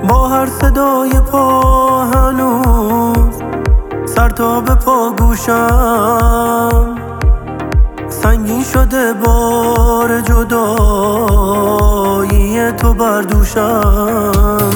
با هر صدای پا هنوز سر تا به پا گوشم سنگین شده بار جدایی تو بر دوشم.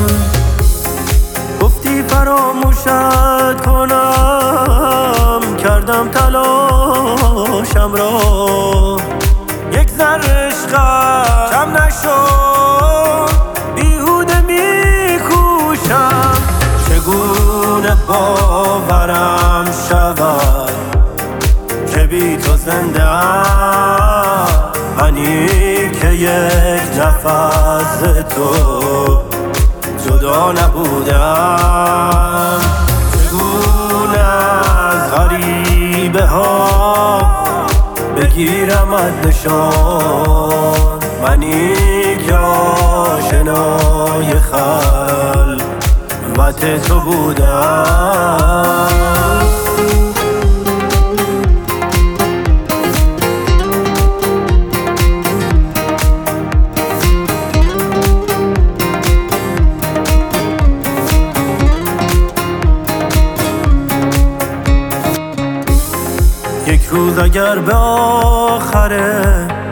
گفتی فراموشت کنم کردم تلاشم را یک ذره عشقم کم نشد بیهوده میکوشم. چگونه باورم شود که بی تو زنده ام منی که یک نفس تو جدا نبودم. چگونه از غریبه ها بگیرمت نشان منی که آشنای خلوت تو بودم. یک روز اگر به آخره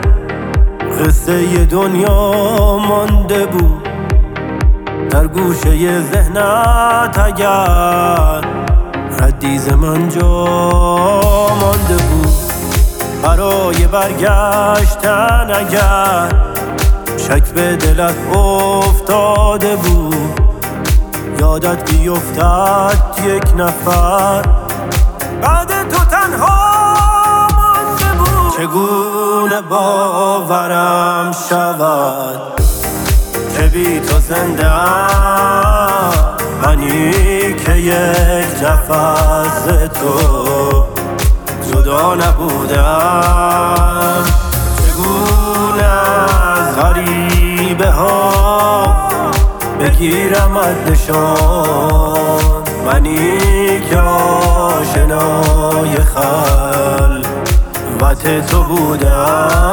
قصه دنیا مانده بود در گوشه ذهنت، اگر ردی ز من جا مانده بود برای برگشتن، اگر شک به دلت افتاده بود یادت بیفتد یک نفر بعد تو تنها مانده بود. چگونه باورم شود که بی تو زنده ام منی که یک نفس تو جدا نبودم. چگونه از غریبه ها بگیرمت نشان منی که آشنای خلوت تو بودم.